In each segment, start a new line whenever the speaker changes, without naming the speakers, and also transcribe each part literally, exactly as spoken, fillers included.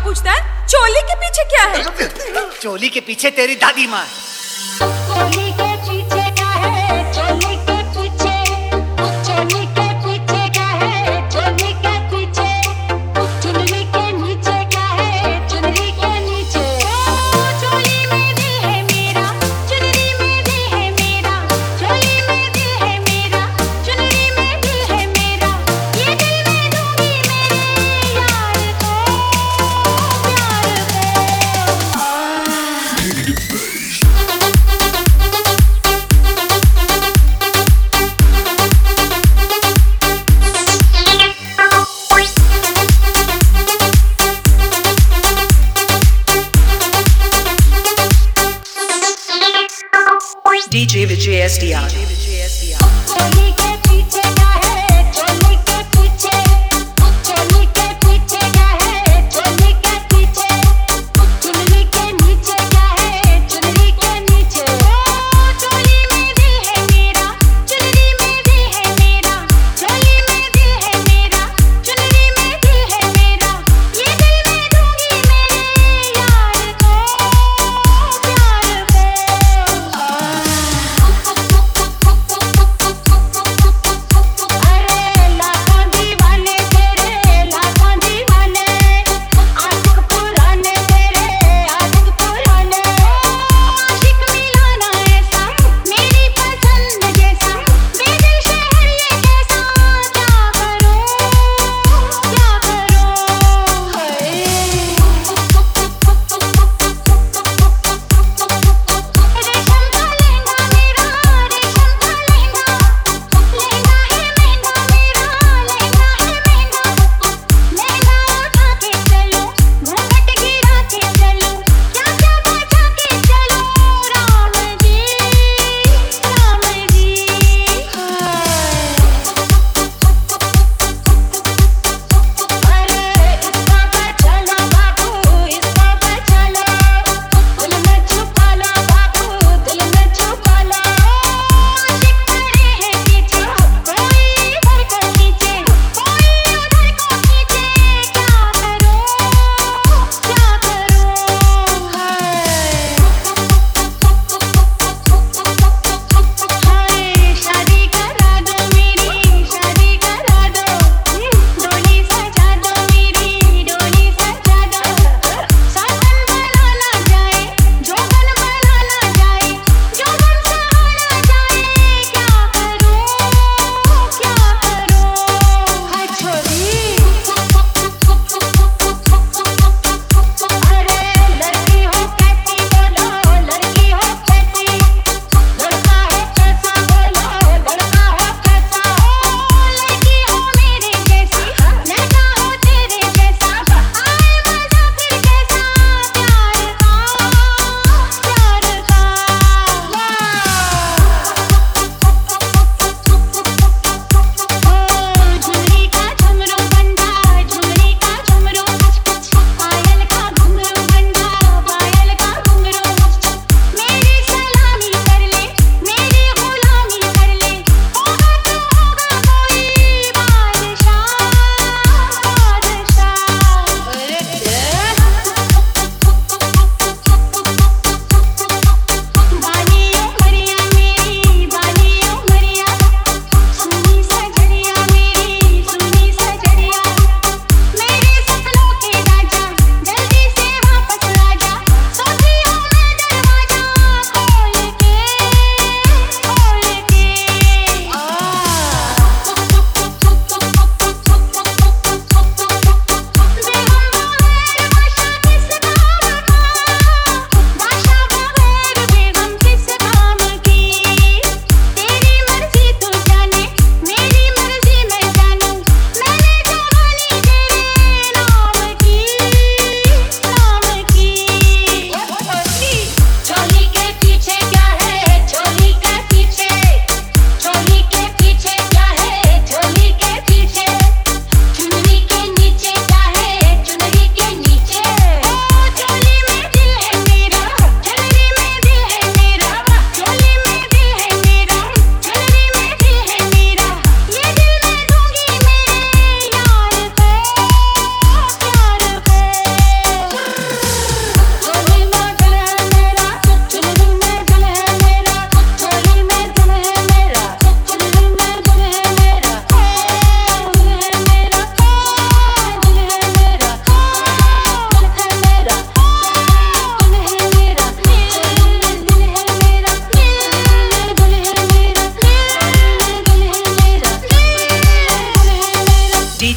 पूछता है चोली के पीछे क्या है?
चोली के पीछे तेरी दादी माँ।
चोली के पीछे क्या है? चोली के पीछे, चोली के पीछे क्या है? चोली के पीछे, चुनरी के नीचे क्या है? चुनरी के नीचे। ओ चोली में दिल है मेरा, चुनरी में दिल है मेरा, चोली में दिल है मेरा, चुनरी में दिल है मेरा। ये दिल मैं दूंगी मेरे यार को, प्यार को।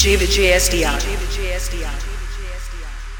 Vijay S D R.